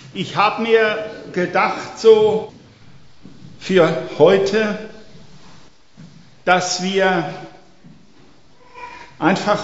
Ich habe mir gedacht, so für heute, dass wir einfach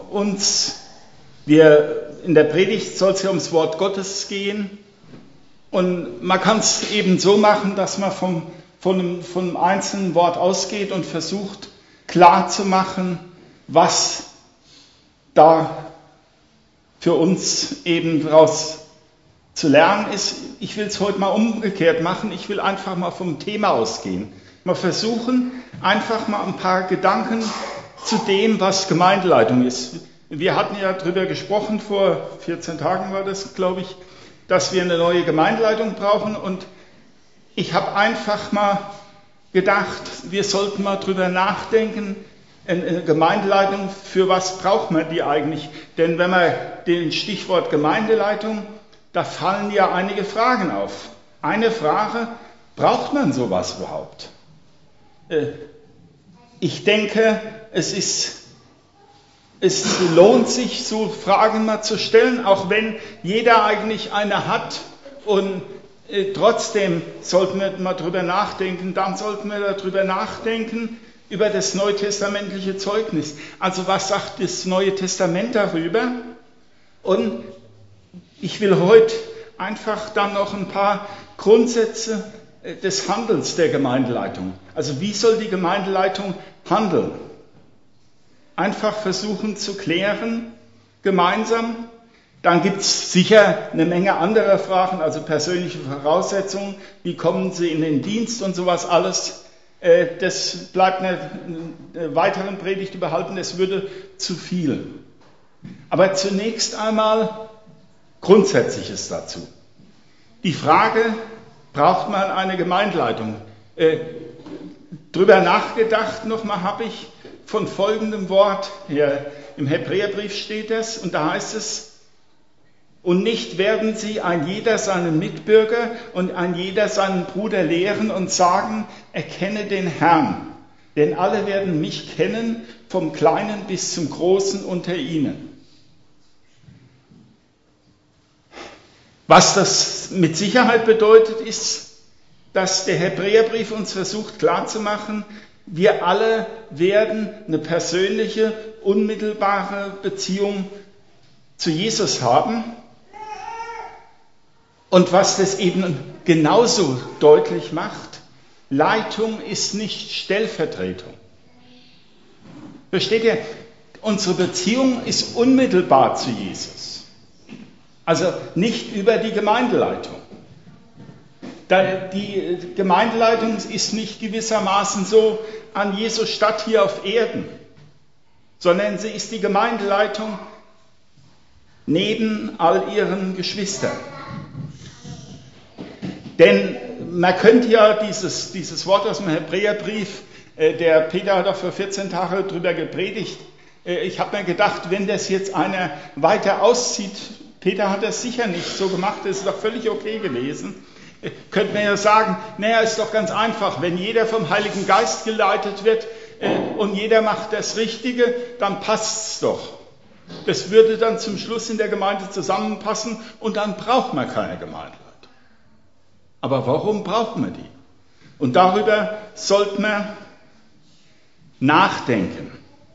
in der Predigt soll es ja ums Wort Gottes gehen und man kann es eben so machen, dass man von einem einzelnen Wort ausgeht und versucht klar zu machen, was da für uns eben daraus zu lernen ist. Ich will es heute mal umgekehrt machen, ich will einfach mal vom Thema ausgehen. Mal versuchen, einfach mal ein paar Gedanken zu dem, was Gemeindeleitung ist. Wir hatten ja darüber gesprochen, vor 14 Tagen war das, glaube ich, dass wir eine neue Gemeindeleitung brauchen und ich habe einfach mal gedacht, wir sollten mal drüber nachdenken, eine Gemeindeleitung, für was braucht man die eigentlich? Denn wenn man den Stichwort Gemeindeleitung, da fallen ja einige Fragen auf. Eine Frage, braucht man sowas überhaupt? Ich denke, es lohnt sich, so Fragen mal zu stellen, auch wenn jeder eigentlich eine hat und trotzdem sollten wir mal drüber nachdenken, dann sollten wir darüber nachdenken, über das neutestamentliche Zeugnis. Also was sagt das Neue Testament darüber? Und ich will heute einfach dann noch ein paar Grundsätze des Handelns der Gemeindeleitung. Also wie soll die Gemeindeleitung handeln? Einfach versuchen zu klären, gemeinsam. Dann gibt es sicher eine Menge anderer Fragen, also persönliche Voraussetzungen, wie kommen Sie in den Dienst und sowas alles. Das bleibt einer weiteren Predigt überhalten, es würde zu viel. Aber zunächst einmal Grundsätzliches dazu. Die Frage, braucht man eine Gemeindeleitung? Drüber nachgedacht nochmal habe ich von folgendem Wort, hier im Hebräerbrief steht es, und da heißt es, und nicht werden sie ein jeder seinen Mitbürger und ein jeder seinen Bruder lehren und sagen, erkenne den Herrn, denn alle werden mich kennen, vom Kleinen bis zum Großen unter ihnen. Was das mit Sicherheit bedeutet, ist, dass der Hebräerbrief uns versucht klarzumachen, wir alle werden eine persönliche, unmittelbare Beziehung zu Jesus haben. Und was das eben genauso deutlich macht, Leitung ist nicht Stellvertretung. Versteht ihr? Unsere Beziehung ist unmittelbar zu Jesus. Also nicht über die Gemeindeleitung. Die Gemeindeleitung ist nicht gewissermaßen so an Jesus Statt hier auf Erden, sondern sie ist die Gemeindeleitung neben all ihren Geschwistern. Denn man könnte ja dieses Wort aus dem Hebräerbrief, der Peter hat auch vor 14 Tagen drüber gepredigt, ich habe mir gedacht, wenn das jetzt einer weiter auszieht, Peter hat das sicher nicht so gemacht, das ist doch völlig okay gewesen, könnte man ja sagen, naja, ist doch ganz einfach, wenn jeder vom Heiligen Geist geleitet wird und jeder macht das Richtige, dann passt es doch. Das würde dann zum Schluss in der Gemeinde zusammenpassen und dann braucht man keine Gemeindeleitung. Aber warum braucht man die? Und darüber sollte man nachdenken.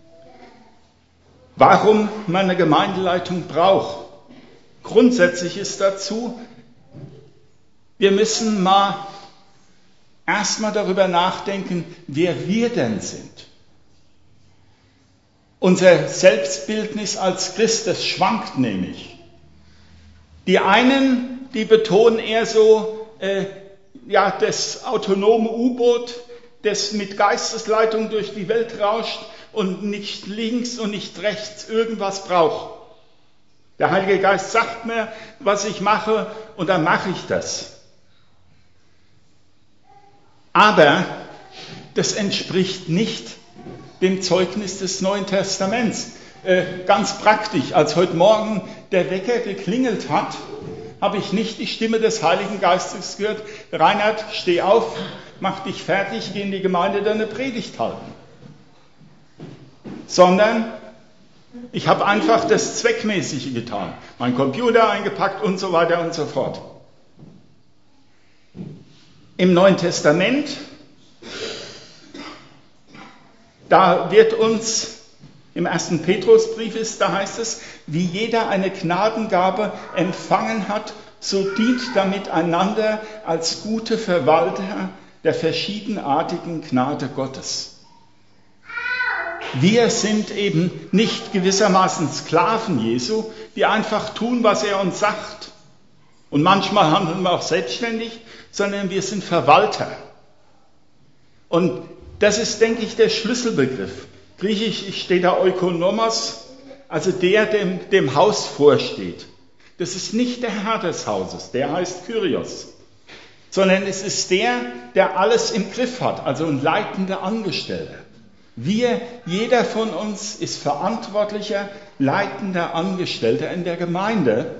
Warum man eine Gemeindeleitung braucht. Grundsätzlich ist dazu, wir müssen erstmal darüber nachdenken, wer wir denn sind. Unser Selbstbildnis als Christ, das schwankt nämlich. Die einen, die betonen eher so, das autonome U-Boot, das mit Geistesleitung durch die Welt rauscht und nicht links und nicht rechts irgendwas braucht. Der Heilige Geist sagt mir, was ich mache, und dann mache ich das. Aber das entspricht nicht dem Zeugnis des Neuen Testaments. Ganz praktisch, als heute Morgen der Wecker geklingelt hat, habe ich nicht die Stimme des Heiligen Geistes gehört, Reinhard, steh auf, mach dich fertig, geh in die Gemeinde, deine Predigt halten. Sondern ich habe einfach das Zweckmäßige getan, meinen Computer eingepackt und so weiter und so fort. Im Neuen Testament, da wird uns im 1. Petrusbrief da heißt es, wie jeder eine Gnadengabe empfangen hat, so dient damit einander als gute Verwalter der verschiedenartigen Gnade Gottes. Wir sind eben nicht gewissermaßen Sklaven Jesu, die einfach tun, was er uns sagt. Und manchmal handeln wir auch selbstständig, sondern wir sind Verwalter. Und das ist, denke ich, der Schlüsselbegriff. Griechisch steht da Oikonomos, also der dem Haus vorsteht. Das ist nicht der Herr des Hauses, der heißt Kyrios, sondern es ist der alles im Griff hat, also ein leitender Angestellter. Jeder von uns ist verantwortlicher, leitender Angestellter in der Gemeinde.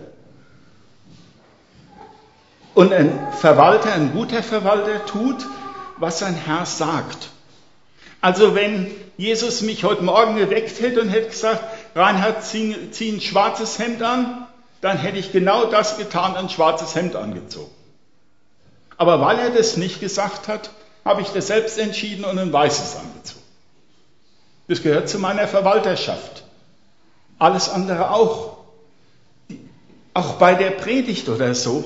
Und ein guter Verwalter tut, was sein Herr sagt. Also wenn Jesus mich heute Morgen geweckt hätte und hätte gesagt, Reinhard, zieh ein schwarzes Hemd an, dann hätte ich genau das getan, ein schwarzes Hemd angezogen. Aber weil er das nicht gesagt hat, habe ich das selbst entschieden und ein weißes angezogen. Das gehört zu meiner Verwalterschaft. Alles andere auch. Auch bei der Predigt oder so.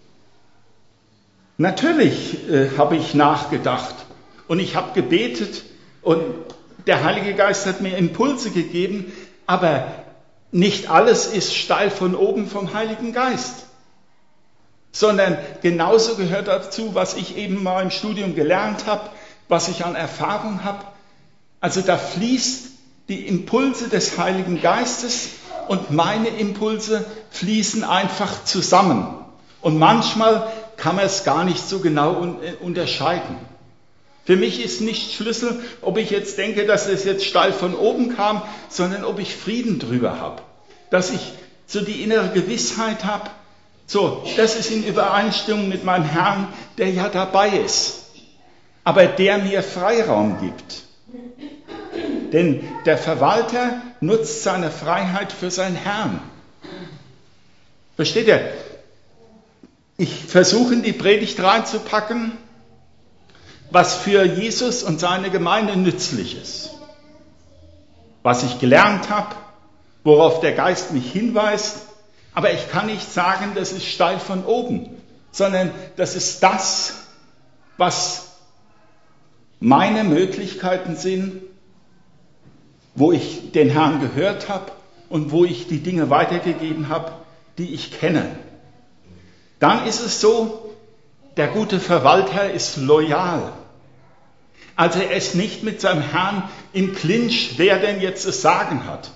Natürlich habe ich nachgedacht und ich habe gebetet und der Heilige Geist hat mir Impulse gegeben, aber nicht alles ist steil von oben vom Heiligen Geist, sondern genauso gehört dazu, was ich eben mal im Studium gelernt habe, was ich an Erfahrung habe. Also da fließt die Impulse des Heiligen Geistes und meine Impulse fließen einfach zusammen. Und manchmal kann man es gar nicht so genau unterscheiden. Für mich ist nicht Schlüssel, ob ich jetzt denke, dass es jetzt steil von oben kam, sondern ob ich Frieden drüber habe. Dass ich so die innere Gewissheit habe, so, das ist in Übereinstimmung mit meinem Herrn, der ja dabei ist, aber der mir Freiraum gibt. Denn der Verwalter nutzt seine Freiheit für seinen Herrn. Versteht ihr? Ich versuche in die Predigt reinzupacken, was für Jesus und seine Gemeinde nützlich ist. Was ich gelernt habe, worauf der Geist mich hinweist, aber ich kann nicht sagen, das ist steil von oben, sondern das ist das, was meine Möglichkeiten sind, wo ich den Herrn gehört habe und wo ich die Dinge weitergegeben habe, die ich kenne. Dann ist es so, der gute Verwalter ist loyal. Also er ist nicht mit seinem Herrn im Clinch, wer denn jetzt das Sagen hat.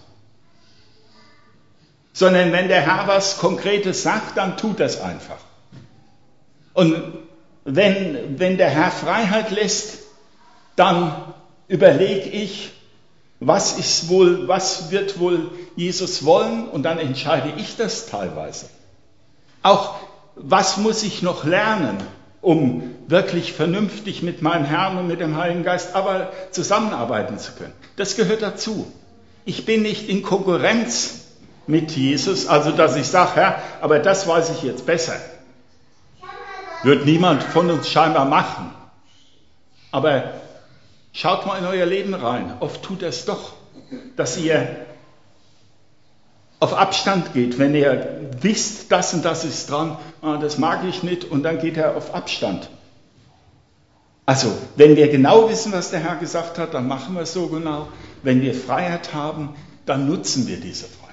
Sondern wenn der Herr was Konkretes sagt, dann tut er es einfach. Und wenn der Herr Freiheit lässt, dann überlege ich, was wird wohl Jesus wollen? Und dann entscheide ich das teilweise. Auch was muss ich noch lernen, um wirklich vernünftig mit meinem Herrn und mit dem Heiligen Geist aber zusammenarbeiten zu können. Das gehört dazu. Ich bin nicht in Konkurrenz mit Jesus, also dass ich sage, Herr, aber das weiß ich jetzt besser. Wird niemand von uns scheinbar machen. Aber schaut mal in euer Leben rein. Oft tut er es doch, dass ihr auf Abstand geht, wenn ihr wisst, das und das ist dran, das mag ich nicht, und dann geht er auf Abstand. Also, wenn wir genau wissen, was der Herr gesagt hat, dann machen wir es so genau. Wenn wir Freiheit haben, dann nutzen wir diese Freiheit.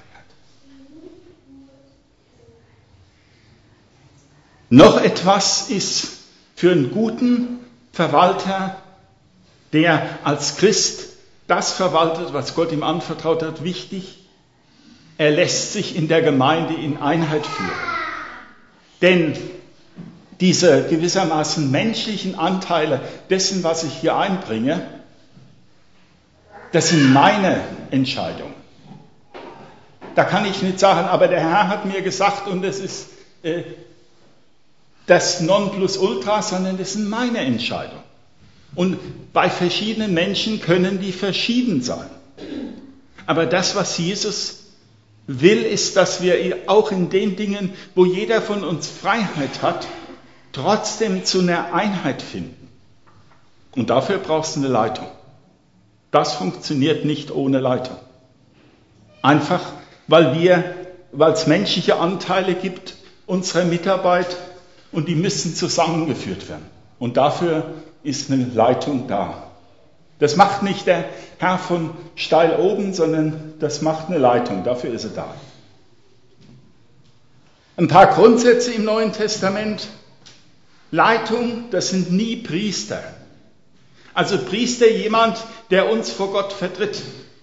Noch etwas ist für einen guten Verwalter, der als Christ das verwaltet, was Gott ihm anvertraut hat, wichtig. Er lässt sich in der Gemeinde in Einheit führen. Denn diese gewissermaßen menschlichen Anteile dessen, was ich hier einbringe, das sind meine Entscheidungen. Da kann ich nicht sagen, aber der Herr hat mir gesagt und es ist das Nonplusultra, sondern das sind meine Entscheidungen. Und bei verschiedenen Menschen können die verschieden sein. Aber das, was Jesus will, ist, dass wir auch in den Dingen, wo jeder von uns Freiheit hat, trotzdem zu einer Einheit finden. Und dafür brauchst du eine Leitung. Das funktioniert nicht ohne Leitung. Einfach, weil es menschliche Anteile gibt, unsere Mitarbeit, und die müssen zusammengeführt werden. Und dafür ist eine Leitung da. Das macht nicht der Herr von steil oben, sondern das macht eine Leitung. Dafür ist er da. Ein paar Grundsätze im Neuen Testament. Leitung, das sind nie Priester. Also Priester, jemand, der uns vor Gott vertritt.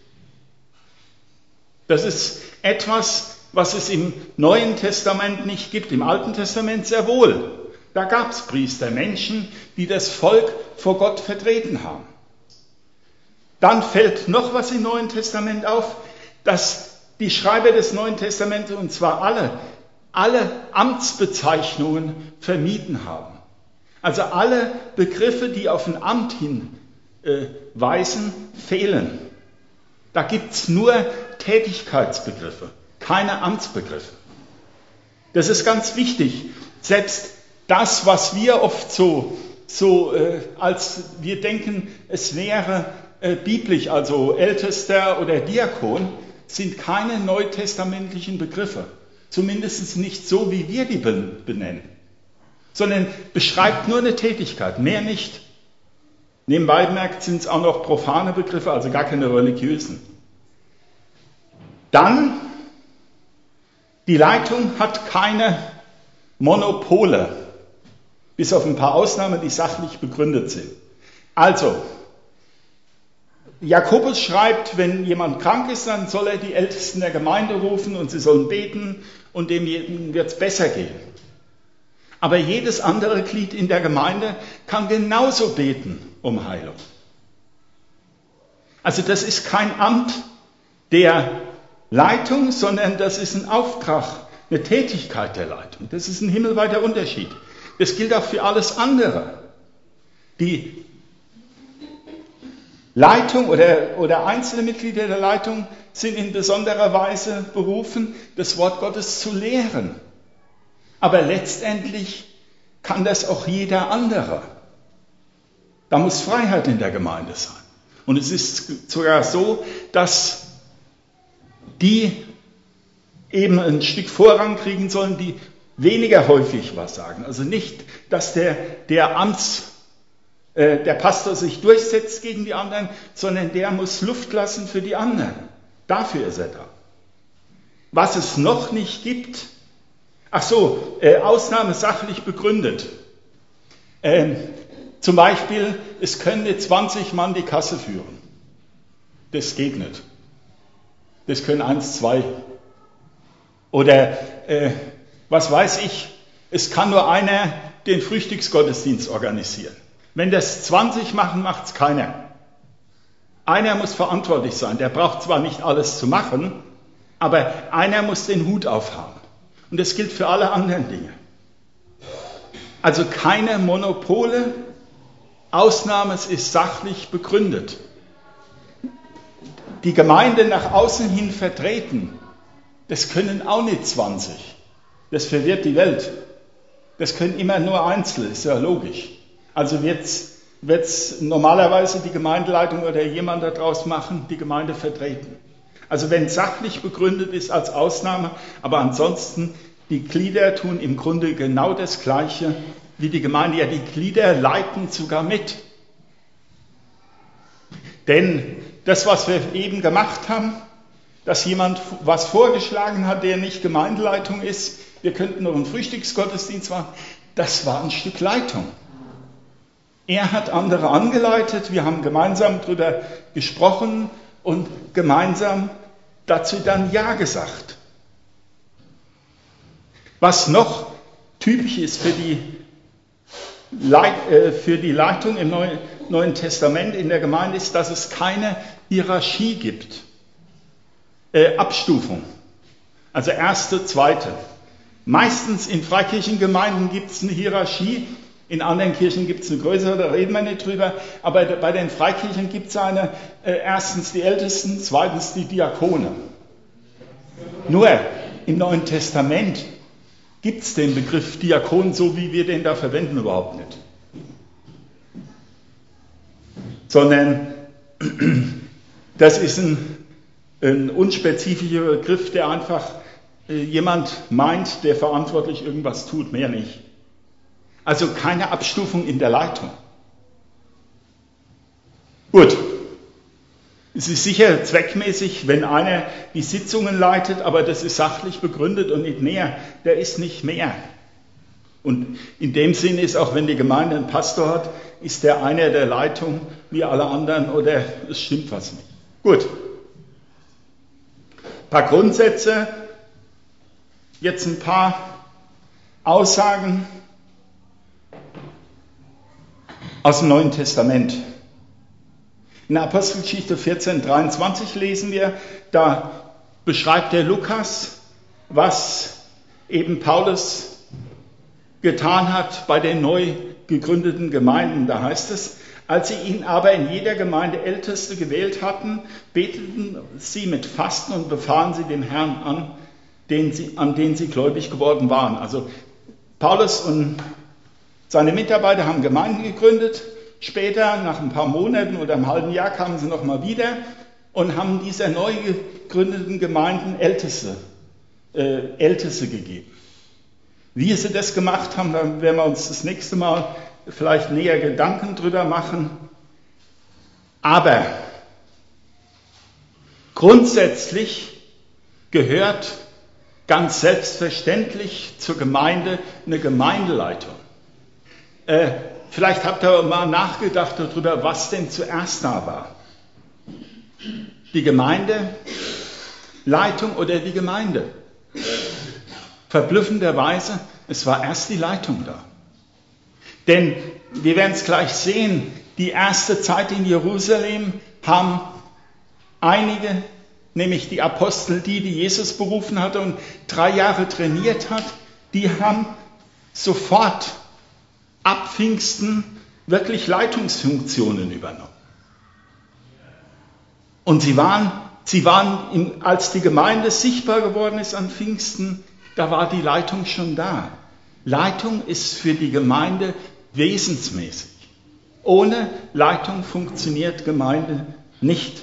Das ist etwas, was es im Neuen Testament nicht gibt, im Alten Testament sehr wohl. Da gab es Priester, Menschen, die das Volk vor Gott vertreten haben. Dann fällt noch was im Neuen Testament auf, dass die Schreiber des Neuen Testaments, und zwar alle Amtsbezeichnungen vermieden haben. Also alle Begriffe, die auf ein Amt hinweisen, fehlen. Da gibt es nur Tätigkeitsbegriffe, keine Amtsbegriffe. Das ist ganz wichtig. Selbst das, was wir oft als wir denken, es wäre biblisch, also Ältester oder Diakon, sind keine neutestamentlichen Begriffe. Zumindest nicht so, wie wir die benennen. Sondern beschreibt nur eine Tätigkeit, mehr nicht. Nebenbei bemerkt sind es auch noch profane Begriffe, also gar keine religiösen. Dann, die Leitung hat keine Monopole, bis auf ein paar Ausnahmen, die sachlich begründet sind. Also, Jakobus schreibt, wenn jemand krank ist, dann soll er die Ältesten der Gemeinde rufen und sie sollen beten und dem wird es besser gehen. Aber jedes andere Glied in der Gemeinde kann genauso beten um Heilung. Also das ist kein Amt der Leitung, sondern das ist ein Auftrag, eine Tätigkeit der Leitung. Das ist ein himmelweiter Unterschied. Das gilt auch für alles andere. Die Leitung oder einzelne Mitglieder der Leitung sind in besonderer Weise berufen, das Wort Gottes zu lehren. Aber letztendlich kann das auch jeder andere. Da muss Freiheit in der Gemeinde sein. Und es ist sogar so, dass die eben ein Stück Vorrang kriegen sollen, die weniger häufig was sagen. Also nicht, dass der Pastor sich durchsetzt gegen die anderen, sondern der muss Luft lassen für die anderen. Dafür ist er da. Was es noch nicht gibt, Ausnahme sachlich begründet. Zum Beispiel, es können nicht 20 Mann die Kasse führen. Das geht nicht. Das können 1, 2. Oder, was weiß ich, es kann nur einer den Frühstücksgottesdienst organisieren. Wenn das 20 machen, macht es keiner. Einer muss verantwortlich sein. Der braucht zwar nicht alles zu machen, aber einer muss den Hut aufhaben. Und das gilt für alle anderen Dinge. Also keine Monopole. Ausnahme, es ist sachlich begründet. Die Gemeinde nach außen hin vertreten, das können auch nicht 20. Das verwirrt die Welt. Das können immer nur Einzelne, ist ja logisch. Also wird's normalerweise die Gemeindeleitung oder jemand daraus machen, die Gemeinde vertreten. Also wenn sachlich begründet ist als Ausnahme, aber ansonsten die Glieder tun im Grunde genau das Gleiche wie die Gemeinde. Ja, die Glieder leiten sogar mit. Denn das, was wir eben gemacht haben, dass jemand was vorgeschlagen hat, der nicht Gemeindeleitung ist, wir könnten noch einen Frühstücksgottesdienst machen, das war ein Stück Leitung. Er hat andere angeleitet, wir haben gemeinsam darüber gesprochen und gemeinsam dazu dann Ja gesagt. Was noch typisch ist für die Leitung im Neuen Testament in der Gemeinde, ist, dass es keine Hierarchie gibt. Abstufung. Also erste, zweite. Meistens in Freikirchengemeinden gibt es eine Hierarchie, in anderen Kirchen gibt es eine größere, da reden wir nicht drüber, aber bei den Freikirchen gibt es erstens die Ältesten, zweitens die Diakone. Nur im Neuen Testament gibt es den Begriff Diakon, so wie wir den da verwenden, überhaupt nicht. Sondern das ist ein unspezifischer Begriff, der einfach jemand meint, der verantwortlich irgendwas tut, mehr nicht. Also keine Abstufung in der Leitung. Gut, es ist sicher zweckmäßig, wenn einer die Sitzungen leitet, aber das ist sachlich begründet und nicht mehr. Der ist nicht mehr. Und in dem Sinne ist auch, wenn die Gemeinde einen Pastor hat, ist der einer der Leitung wie alle anderen oder es stimmt was nicht. Gut. Ein paar Grundsätze, jetzt ein paar Aussagen aus dem Neuen Testament. In der Apostelgeschichte 14,23 lesen wir, da beschreibt der Lukas, was eben Paulus getan hat bei den neu gegründeten Gemeinden. Da heißt es, als sie ihn aber in jeder Gemeinde Älteste gewählt hatten, beteten sie mit Fasten und befahlen sie dem Herrn an den sie gläubig geworden waren. Also Paulus und seine Mitarbeiter haben Gemeinden gegründet. Später, nach ein paar Monaten oder einem halben Jahr, kamen sie nochmal wieder und haben dieser neu gegründeten Gemeinden Älteste gegeben. Wie sie das gemacht haben, da werden wir uns das nächste Mal vielleicht näher Gedanken drüber machen. Aber grundsätzlich gehört ganz selbstverständlich zur Gemeinde eine Gemeindeleitung. Vielleicht habt ihr mal nachgedacht darüber, was denn zuerst da war. Die Gemeindeleitung oder die Gemeinde? Verblüffenderweise, es war erst die Leitung da. Denn wir werden es gleich sehen, die erste Zeit in Jerusalem haben einige, nämlich die Apostel, die Jesus berufen hatte und 3 Jahre trainiert hat, die haben sofort ab Pfingsten wirklich Leitungsfunktionen übernommen. Und sie waren, als die Gemeinde sichtbar geworden ist an Pfingsten, da war die Leitung schon da. Leitung ist für die Gemeinde wesensmäßig. Ohne Leitung funktioniert Gemeinde nicht.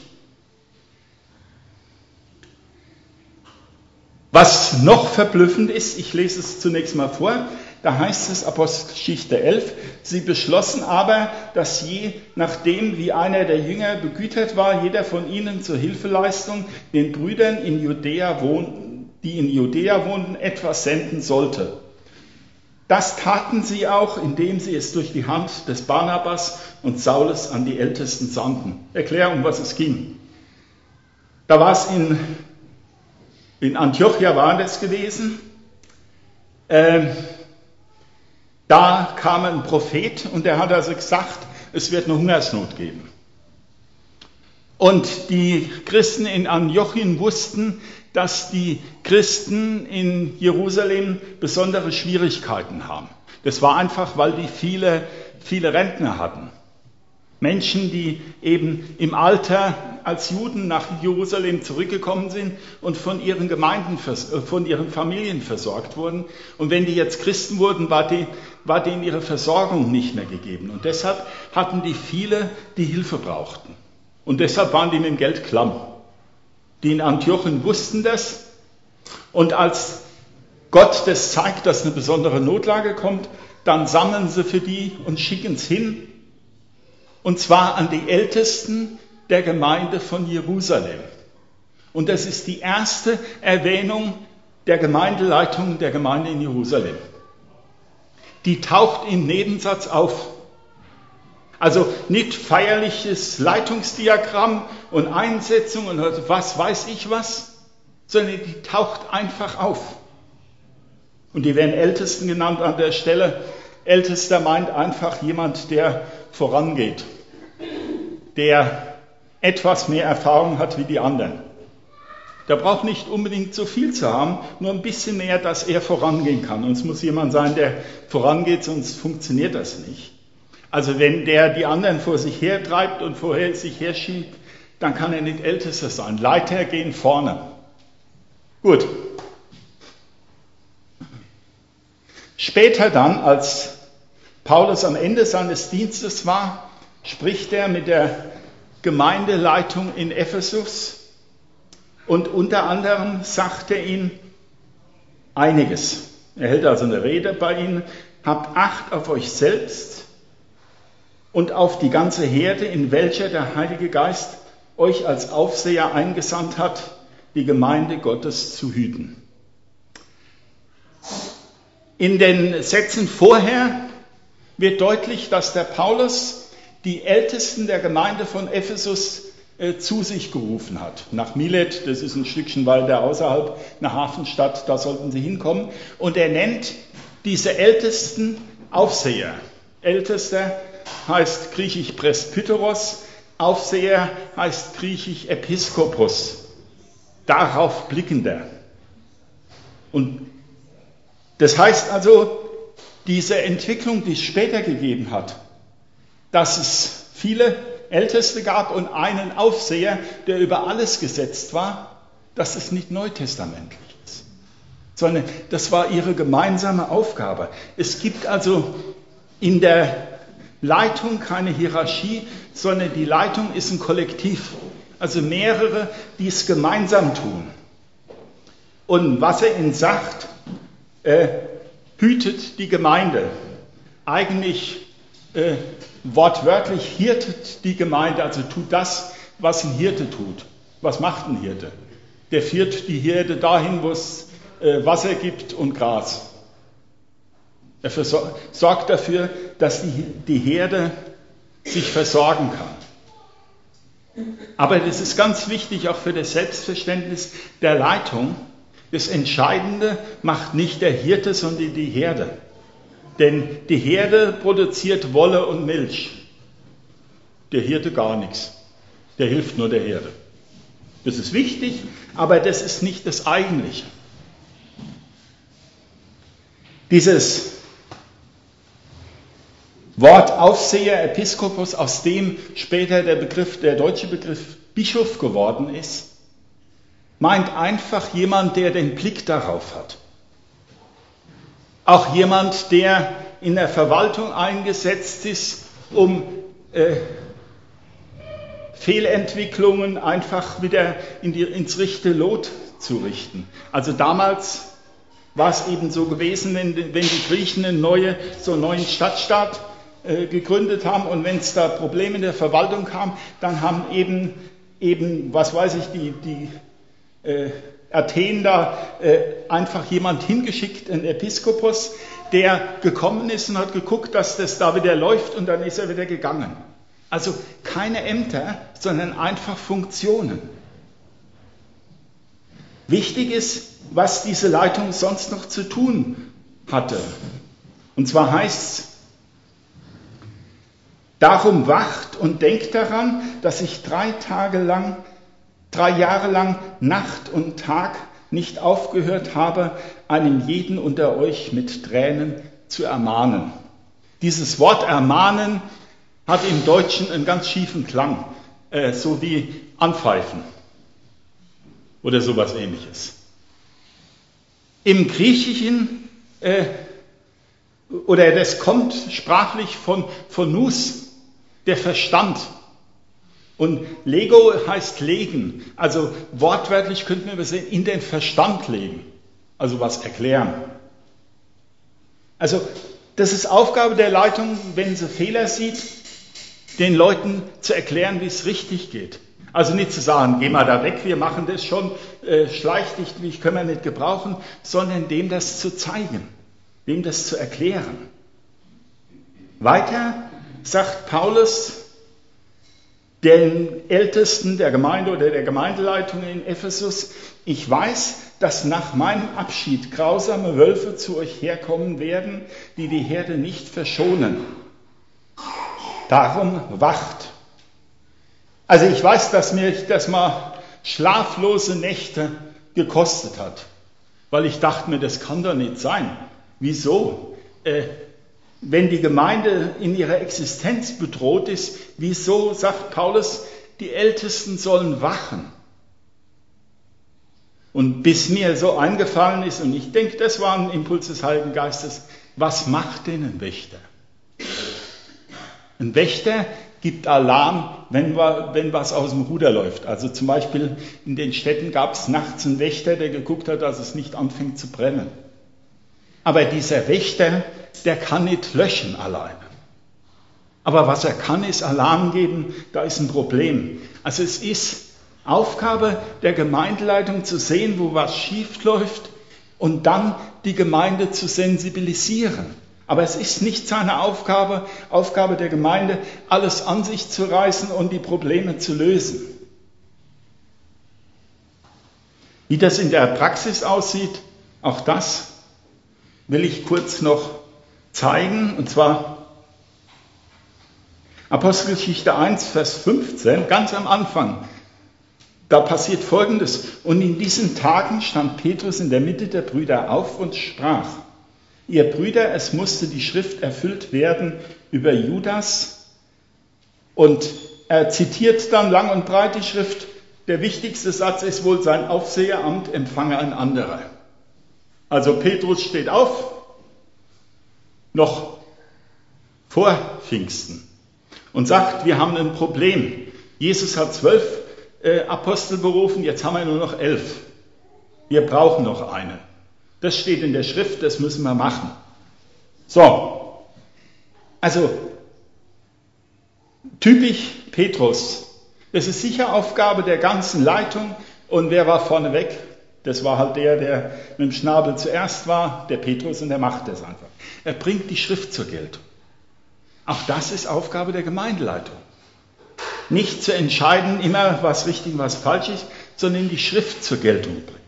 Was noch verblüffend ist, ich lese es zunächst mal vor, da heißt es, Apostelgeschichte 11, sie beschlossen aber, dass je nachdem, wie einer der Jünger begütert war, jeder von ihnen zur Hilfeleistung den Brüdern die in Judäa wohnten, etwas senden sollte. Das taten sie auch, indem sie es durch die Hand des Barnabas und Saulus an die Ältesten sandten. Erklär, um was es ging. Da war es in Antiochia war das gewesen. Da kam ein Prophet und der hat also gesagt, es wird eine Hungersnot geben. Und die Christen in Antiochien wussten, dass die Christen in Jerusalem besondere Schwierigkeiten haben. Das war einfach, weil die viele Rentner hatten. Menschen, die eben im Alter als Juden nach Jerusalem zurückgekommen sind und von ihren Familien versorgt wurden. Und wenn die jetzt Christen wurden, war denen ihre Versorgung nicht mehr gegeben. Und deshalb hatten die viele, die Hilfe brauchten. Und deshalb waren die mit dem Geld klamm. Die in Antiochien wussten das. Und als Gott das zeigt, dass eine besondere Notlage kommt, dann sammeln sie für die und schicken es hin. Und zwar an die Ältesten der Gemeinde von Jerusalem. Und das ist die erste Erwähnung der Gemeindeleitung der Gemeinde in Jerusalem. Die taucht im Nebensatz auf. Also nicht feierliches Leitungsdiagramm und Einsetzung und was weiß ich was, sondern die taucht einfach auf. Und die werden Ältesten genannt an der Stelle. Ältester meint einfach jemand, der vorangeht, der etwas mehr Erfahrung hat wie die anderen. Der braucht nicht unbedingt so viel zu haben, nur ein bisschen mehr, dass er vorangehen kann. Und es muss jemand sein, der vorangeht, sonst funktioniert das nicht. Also wenn der die anderen vor sich her treibt und vorher sich herschiebt, dann kann er nicht Ältester sein. Leiter gehen vorne. Gut. Später dann, als Paulus am Ende seines Dienstes war, spricht er mit der Gemeindeleitung in Ephesus und unter anderem sagt er ihnen einiges. Er hält also eine Rede bei ihnen. Habt Acht auf euch selbst und auf die ganze Herde, in welcher der Heilige Geist euch als Aufseher eingesandt hat, die Gemeinde Gottes zu hüten. In den Sätzen vorher wird deutlich, dass der Paulus die Ältesten der Gemeinde von Ephesus zu sich gerufen hat. Nach Milet, das ist ein Stückchen weiter außerhalb, eine Hafenstadt, da sollten sie hinkommen. Und er nennt diese Ältesten Aufseher. Ältester heißt griechisch Presbyteros, Aufseher heißt griechisch Episkopos, darauf blickender. Und das heißt also, diese Entwicklung, die es später gegeben hat, dass es viele Älteste gab und einen Aufseher, der über alles gesetzt war, das ist nicht neutestamentlich ist, sondern das war ihre gemeinsame Aufgabe. Es gibt also in der Leitung keine Hierarchie, sondern die Leitung ist ein Kollektiv, also mehrere, die es gemeinsam tun. Und was er ihnen sagt, hütet die Gemeinde, eigentlich wortwörtlich hirtet die Gemeinde, also tut das, was ein Hirte tut. Was macht ein Hirte? Der führt die Herde dahin, wo es Wasser gibt und Gras. Er sorgt dafür, dass die Herde sich versorgen kann. Aber das ist ganz wichtig auch für das Selbstverständnis der Leitung. Das Entscheidende macht nicht der Hirte, sondern die Herde. Denn die Herde produziert Wolle und Milch. Der Hirte gar nichts. Der hilft nur der Herde. Das ist wichtig, aber das ist nicht das Eigentliche. Dieses Wort Aufseher, Episkopos, aus dem später der deutsche Begriff Bischof geworden ist, meint einfach jemand, der den Blick darauf hat. Auch jemand, der in der Verwaltung eingesetzt ist, um Fehlentwicklungen einfach wieder ins rechte Lot zu richten. Also damals war es eben so gewesen, wenn die Griechen so einen neuen Stadtstaat gegründet haben und wenn es da Probleme in der Verwaltung kam, dann haben eben was weiß ich, die Athen da einfach jemand hingeschickt, ein Episkopos, der gekommen ist und hat geguckt, dass das da wieder läuft und dann ist er wieder gegangen. Also keine Ämter, sondern einfach Funktionen. Wichtig ist, was diese Leitung sonst noch zu tun hatte. Und zwar heißt es, darum wacht und denkt daran, dass ich 3 Jahre lang Nacht und Tag nicht aufgehört habe, einen jeden unter euch mit Tränen zu ermahnen. Dieses Wort ermahnen hat im Deutschen einen ganz schiefen Klang, so wie anpfeifen oder sowas Ähnliches. Im Griechischen, oder das kommt sprachlich von nous, der Verstand. Und Lego heißt legen, also wortwörtlich könnten wir übersehen, in den Verstand legen, also was erklären. Also das ist Aufgabe der Leitung, wenn sie Fehler sieht, den Leuten zu erklären, wie es richtig geht. Also nicht zu sagen, geh mal da weg, wir machen das schon, schleich dich, können wir nicht gebrauchen, sondern dem das zu zeigen, dem das zu erklären. Weiter sagt Paulus den Ältesten der Gemeinde oder der Gemeindeleitung in Ephesus, ich weiß, dass nach meinem Abschied grausame Wölfe zu euch herkommen werden, die die Herde nicht verschonen. Darum wacht. Also ich weiß, dass mir das mal schlaflose Nächte gekostet hat, weil ich dachte mir, das kann doch nicht sein. Wieso? Wenn die Gemeinde in ihrer Existenz bedroht ist, wieso, sagt Paulus, die Ältesten sollen wachen? Und bis mir so eingefallen ist, und ich denke, das war ein Impuls des Heiligen Geistes, Was macht denn ein Wächter? Ein Wächter gibt Alarm, wenn was aus dem Ruder läuft. Also zum Beispiel in den Städten gab es nachts einen Wächter, der geguckt hat, dass es nicht anfängt zu brennen. Aber dieser Wächter, der kann nicht löschen alleine. Aber was er kann, ist Alarm geben, da ist ein Problem. Also es ist Aufgabe der Gemeindeleitung zu sehen, wo was schief läuft und dann die Gemeinde zu sensibilisieren. Aber es ist nicht seine Aufgabe der Gemeinde, alles an sich zu reißen und die Probleme zu lösen. Wie das in der Praxis aussieht, auch das will ich kurz noch zeigen. Und zwar Apostelgeschichte 1, Vers 15, ganz am Anfang. Da passiert Folgendes. Und in diesen Tagen stand Petrus in der Mitte der Brüder auf und sprach: Ihr Brüder, es musste die Schrift erfüllt werden über Judas. Und er zitiert dann lang und breit die Schrift. Der wichtigste Satz ist wohl, sein Aufseheramt empfange ein anderer. Also Petrus steht auf, noch vor Pfingsten, und sagt, wir haben ein Problem. Jesus hat 12 Apostel berufen, jetzt haben wir nur noch 11. Wir brauchen noch einen. Das steht in der Schrift, das müssen wir machen. So, also typisch Petrus. Das ist sicher Aufgabe der ganzen Leitung. Und wer war vorneweg? Das war halt der mit dem Schnabel zuerst war, der Petrus, und der macht das einfach. Er bringt die Schrift zur Geltung. Auch das ist Aufgabe der Gemeindeleitung. Nicht zu entscheiden, immer was richtig und was falsch ist, sondern die Schrift zur Geltung bringen.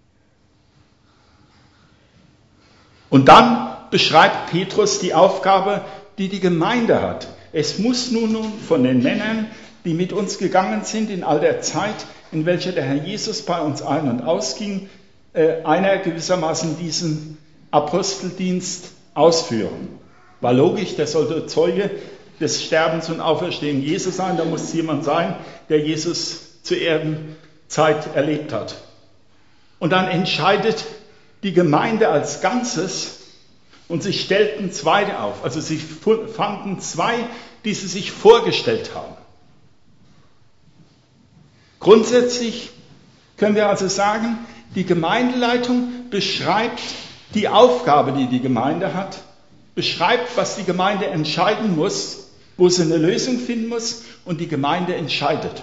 Und dann beschreibt Petrus die Aufgabe, die die Gemeinde hat. Es muss nun von den Männern, die mit uns gegangen sind in all der Zeit, in welcher der Herr Jesus bei uns ein- und ausging, einer gewissermaßen diesen Aposteldienst ausführen. War logisch, der sollte Zeuge des Sterbens und Auferstehens Jesu sein. Da muss jemand sein, der Jesus zur Erdenzeit erlebt hat. Und dann entscheidet die Gemeinde als Ganzes, und sie stellten zwei auf. Also sie fanden zwei, die sie sich vorgestellt haben. Grundsätzlich können wir also sagen, die Gemeindeleitung beschreibt die Aufgabe, die die Gemeinde hat, beschreibt, was die Gemeinde entscheiden muss, wo sie eine Lösung finden muss, und die Gemeinde entscheidet.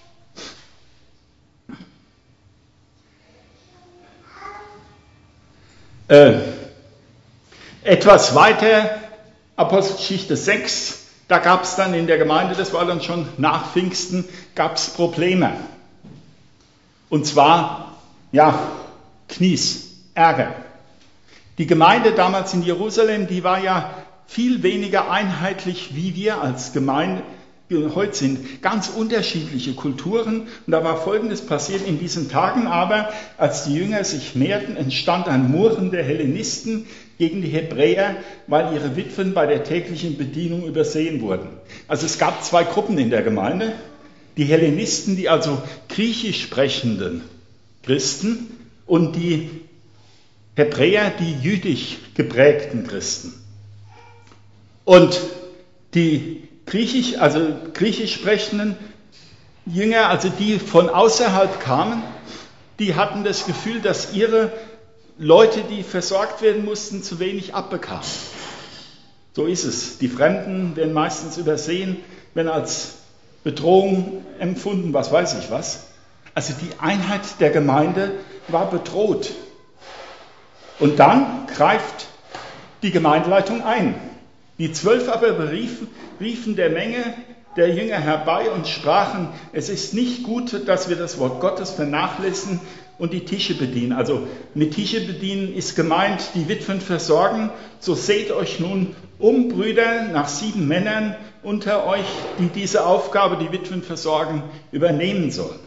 Etwas weiter, Apostelgeschichte 6, da gab es dann in der Gemeinde, das war dann schon nach Pfingsten, gab es Probleme. Und zwar, Knies, Ärger. Die Gemeinde damals in Jerusalem, die war ja viel weniger einheitlich, wie wir als Gemeinde heute sind. Ganz unterschiedliche Kulturen. Und da war Folgendes passiert in diesen Tagen aber, als die Jünger sich mehrten, entstand ein Murren der Hellenisten gegen die Hebräer, weil ihre Witwen bei der täglichen Bedienung übersehen wurden. Also es gab zwei Gruppen in der Gemeinde. Die Hellenisten, die also griechisch sprechenden Christen, und die Hebräer, die jüdisch geprägten Christen. Und die griechisch sprechenden Jünger, also die von außerhalb kamen, die hatten das Gefühl, dass ihre Leute, die versorgt werden mussten, zu wenig abbekamen. So ist es. Die Fremden werden meistens übersehen, werden als Bedrohung empfunden, was weiß ich was. Also die Einheit der Gemeinde war bedroht. Und dann greift die Gemeindeleitung ein. Die 12 aber riefen der Menge der Jünger herbei und sprachen: Es ist nicht gut, dass wir das Wort Gottes vernachlässigen und die Tische bedienen. Also mit Tische bedienen ist gemeint, die Witwen versorgen. So seht euch nun um, Brüder, nach 7 Männern unter euch, die diese Aufgabe, die Witwen versorgen, übernehmen sollen.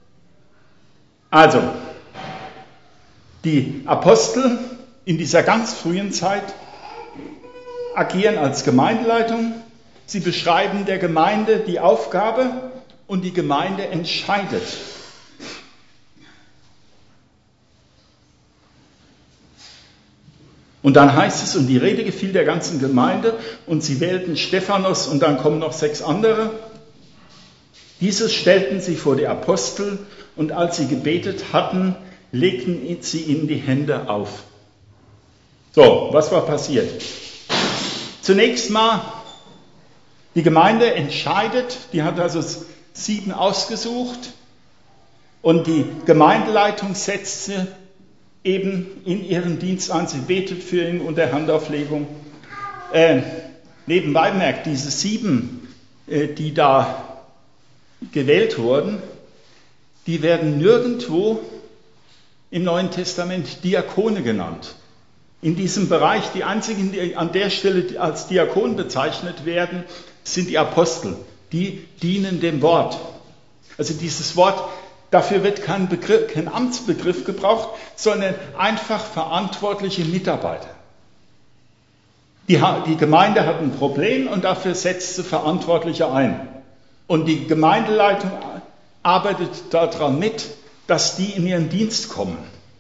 Also, die Apostel in dieser ganz frühen Zeit agieren als Gemeindeleitung. Sie beschreiben der Gemeinde die Aufgabe und die Gemeinde entscheidet. Und dann heißt es, und die Rede gefiel der ganzen Gemeinde, und sie wählten Stephanos, und dann kommen noch 6 andere. Dieses stellten sie vor die Apostel, und als sie gebetet hatten, legten sie ihnen die Hände auf. So, was war passiert? Zunächst mal, die Gemeinde entscheidet, die hat also 7 ausgesucht, und die Gemeindeleitung setzt sie eben in ihren Dienst ein. Sie betet für ihn unter Handauflegung. Nebenbei bemerkt, diese 7, die da gewählt wurden, die werden nirgendwo im Neuen Testament Diakone genannt. In diesem Bereich, die einzigen, die an der Stelle als Diakon bezeichnet werden, sind die Apostel. Die dienen dem Wort. Also dieses Wort, dafür wird kein Amtsbegriff gebraucht, sondern einfach verantwortliche Mitarbeiter. Die Gemeinde hat ein Problem und dafür setzt sie Verantwortliche ein. Und die Gemeindeleitung arbeitet daran mit, dass die in ihren Dienst kommen.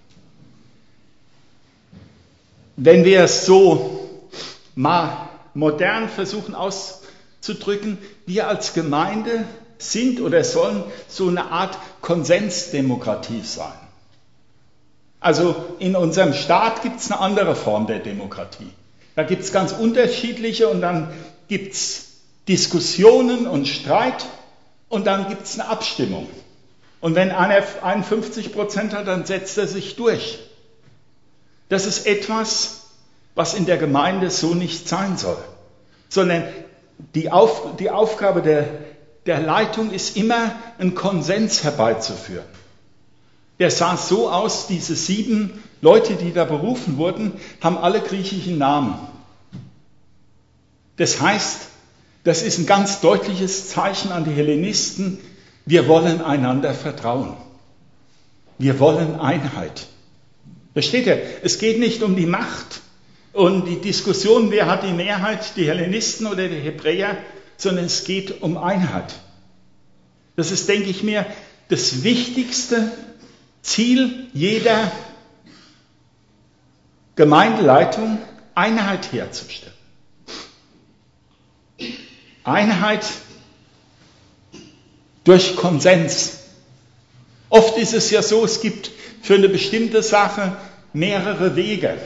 Wenn wir es so mal modern versuchen auszudrücken, wir als Gemeinde sind oder sollen so eine Art Konsensdemokratie sein. Also in unserem Staat gibt es eine andere Form der Demokratie. Da gibt es ganz unterschiedliche und dann gibt es Diskussionen und Streit und dann gibt es eine Abstimmung. Und wenn einer 51% hat, dann setzt er sich durch. Das ist etwas, was in der Gemeinde so nicht sein soll, sondern die Aufgabe der Leitung ist immer, einen Konsens herbeizuführen. Der sah so aus, diese 7 Leute, die da berufen wurden, haben alle griechischen Namen. Das heißt, das ist ein ganz deutliches Zeichen an die Hellenisten, wir wollen einander vertrauen. Wir wollen Einheit. Versteht ihr? Es geht nicht um die Macht und die Diskussion, wer hat die Mehrheit, die Hellenisten oder die Hebräer, sondern es geht um Einheit. Das ist, denke ich mir, das wichtigste Ziel jeder Gemeindeleitung, Einheit herzustellen. Einheit durch Konsens. Oft ist es ja so, es gibt für eine bestimmte Sache mehrere Wege.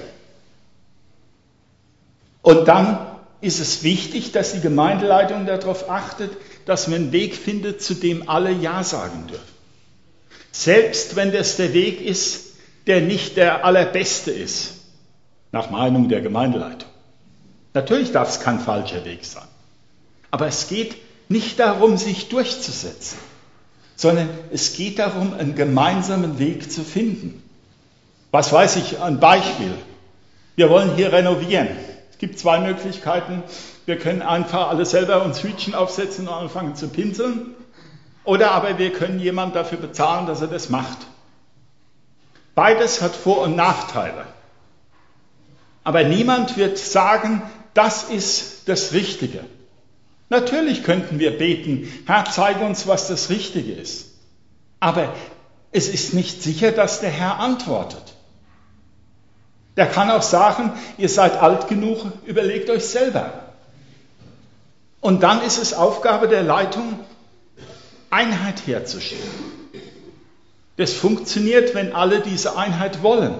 Und dann ist es wichtig, dass die Gemeindeleitung darauf achtet, dass man einen Weg findet, zu dem alle Ja sagen dürfen. Selbst wenn das der Weg ist, der nicht der allerbeste ist, nach Meinung der Gemeindeleitung. Natürlich darf es kein falscher Weg sein. Aber es geht nicht darum, sich durchzusetzen, sondern es geht darum, einen gemeinsamen Weg zu finden. Was weiß ich, ein Beispiel. Wir wollen hier renovieren. Es gibt 2 Möglichkeiten. Wir können einfach alle selber uns Hütchen aufsetzen und anfangen zu pinseln. Oder aber wir können jemanden dafür bezahlen, dass er das macht. Beides hat Vor- und Nachteile. Aber niemand wird sagen, das ist das Richtige. Natürlich könnten wir beten, Herr, zeige uns, was das Richtige ist. Aber es ist nicht sicher, dass der Herr antwortet. Der kann auch sagen, ihr seid alt genug, überlegt euch selber. Und dann ist es Aufgabe der Leitung, Einheit herzustellen. Das funktioniert, wenn alle diese Einheit wollen.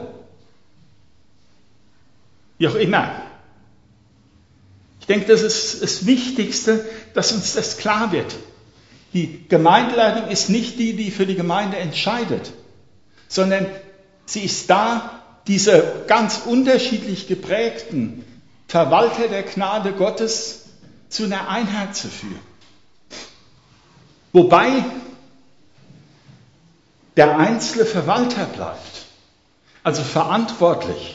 Wie auch immer. Ich denke, das ist das Wichtigste, dass uns das klar wird. Die Gemeindeleitung ist nicht die, die für die Gemeinde entscheidet, sondern sie ist da, diese ganz unterschiedlich geprägten Verwalter der Gnade Gottes zu einer Einheit zu führen. Wobei der einzelne Verwalter bleibt, also verantwortlich.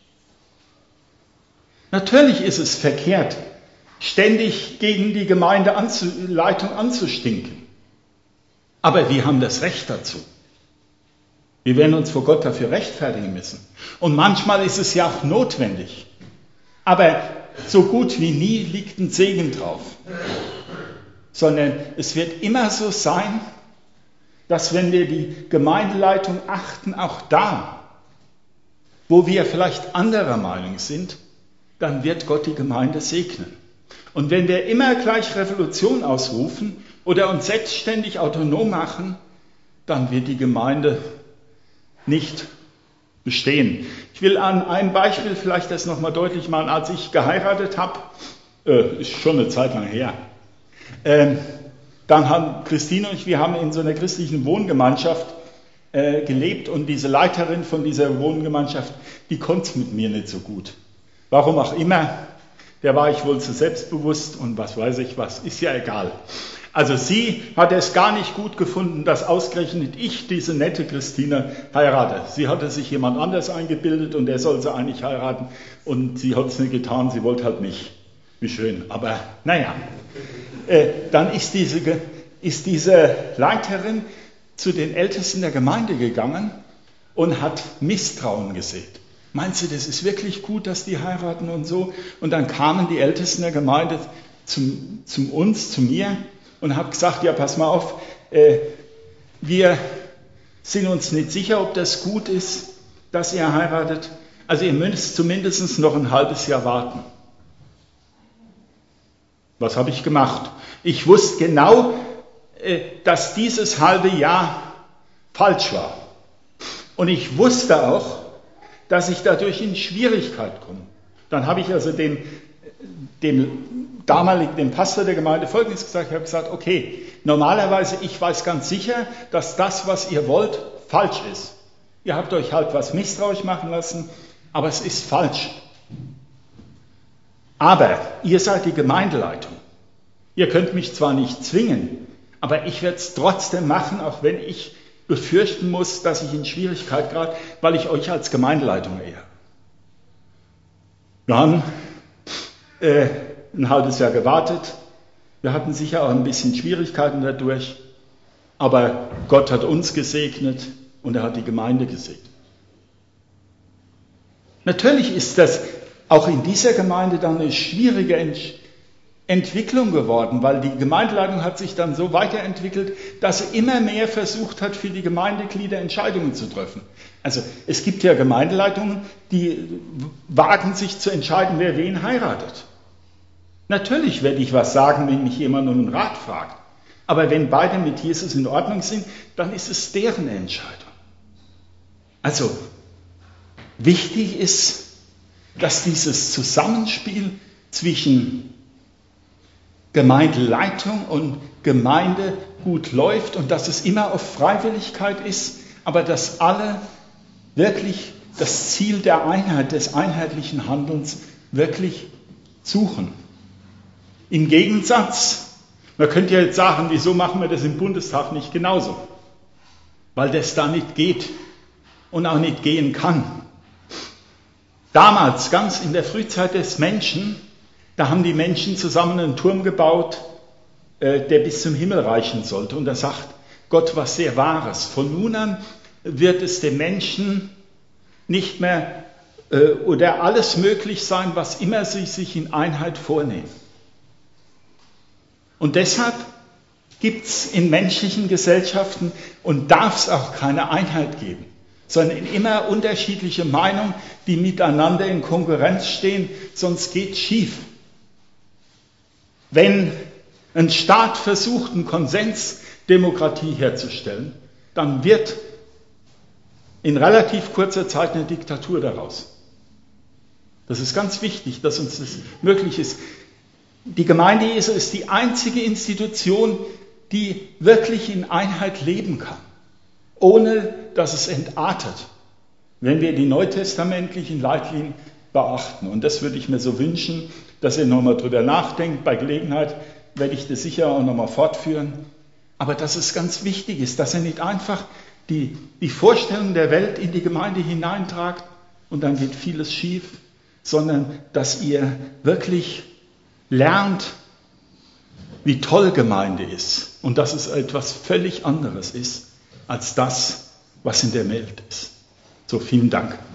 Natürlich ist es verkehrt, ständig gegen die Gemeindeleitung anzustinken. Aber wir haben das Recht dazu. Wir werden uns vor Gott dafür rechtfertigen müssen. Und manchmal ist es ja auch notwendig. Aber so gut wie nie liegt ein Segen drauf. Sondern es wird immer so sein, dass wenn wir die Gemeindeleitung achten, auch da wo wir vielleicht anderer Meinung sind, dann wird Gott die Gemeinde segnen. Und wenn wir immer gleich Revolution ausrufen oder uns selbstständig autonom machen, dann wird die Gemeinde nicht bestehen. Ich will an einem Beispiel vielleicht das nochmal deutlich machen. Als ich geheiratet habe, ist schon eine Zeit lang her, dann haben Christine und ich, wir haben in so einer christlichen Wohngemeinschaft gelebt und diese Leiterin von dieser Wohngemeinschaft, die konnte es mit mir nicht so gut. Warum auch immer, der war ich wohl zu selbstbewusst und was weiß ich was, ist ja egal. Also sie hat es gar nicht gut gefunden, dass ausgerechnet ich diese nette Christine heirate. Sie hatte sich jemand anders eingebildet und der soll sie eigentlich heiraten und sie hat es nicht getan, sie wollte halt nicht. Wie schön, aber naja. Dann ist diese Leiterin zu den Ältesten der Gemeinde gegangen und hat Misstrauen gesät. Meinst du, das ist wirklich gut, dass die heiraten und so? Und dann kamen die Ältesten der Gemeinde zu mir und haben gesagt, ja, pass mal auf, wir sind uns nicht sicher, ob das gut ist, dass ihr heiratet. Also ihr müsst zumindest noch ein halbes Jahr warten. Was habe ich gemacht? Ich wusste genau, dass dieses halbe Jahr falsch war. Und ich wusste auch, dass ich dadurch in Schwierigkeit komme. Dann habe ich also dem Pastor der Gemeinde Folgendes gesagt. Ich habe gesagt, okay, normalerweise, ich weiß ganz sicher, dass das, was ihr wollt, falsch ist. Ihr habt euch halt was misstrauisch machen lassen, aber es ist falsch. Aber ihr seid die Gemeindeleitung. Ihr könnt mich zwar nicht zwingen, aber ich werde es trotzdem machen, auch wenn ich befürchten muss, dass ich in Schwierigkeit gerate, weil ich euch als Gemeindeleitung ehre. Wir haben ein halbes Jahr gewartet. Wir hatten sicher auch ein bisschen Schwierigkeiten dadurch, aber Gott hat uns gesegnet und er hat die Gemeinde gesegnet. Natürlich ist das auch in dieser Gemeinde dann eine schwierige Entwicklung geworden, weil die Gemeindeleitung hat sich dann so weiterentwickelt, dass sie immer mehr versucht hat, für die Gemeindeglieder Entscheidungen zu treffen. Also es gibt ja Gemeindeleitungen, die wagen sich zu entscheiden, wer wen heiratet. Natürlich werde ich was sagen, wenn mich jemand um einen Rat fragt. Aber wenn beide mit Jesus in Ordnung sind, dann ist es deren Entscheidung. Also wichtig ist, dass dieses Zusammenspiel zwischen Gemeindeleitung und Gemeinde gut läuft und dass es immer auf Freiwilligkeit ist, aber dass alle wirklich das Ziel der Einheit, des einheitlichen Handelns wirklich suchen. Im Gegensatz, man könnte ja jetzt sagen, wieso machen wir das im Bundestag nicht genauso? Weil das da nicht geht und auch nicht gehen kann. Damals, ganz in der Frühzeit des Menschen, da haben die Menschen zusammen einen Turm gebaut, der bis zum Himmel reichen sollte. Und da sagt Gott was sehr Wahres. Von nun an wird es dem Menschen nicht mehr oder alles möglich sein, was immer sie sich in Einheit vornehmen. Und deshalb gibt es in menschlichen Gesellschaften und darf es auch keine Einheit geben, sondern immer unterschiedliche Meinungen, die miteinander in Konkurrenz stehen, sonst geht es schief. Wenn ein Staat versucht, eine Konsensdemokratie herzustellen, dann wird in relativ kurzer Zeit eine Diktatur daraus. Das ist ganz wichtig, dass uns das möglich ist. Die Gemeinde Jesu ist die einzige Institution, die wirklich in Einheit leben kann, ohne dass es entartet, wenn wir die neutestamentlichen Leitlinien beachten. Und das würde ich mir so wünschen, dass ihr nochmal drüber nachdenkt. Bei Gelegenheit werde ich das sicher auch nochmal fortführen. Aber dass es ganz wichtig ist, dass ihr nicht einfach die Vorstellung der Welt in die Gemeinde hineintragt und dann geht vieles schief, sondern dass ihr wirklich lernt, wie toll Gemeinde ist und dass es etwas völlig anderes ist als das, was in der Welt ist. So, vielen Dank.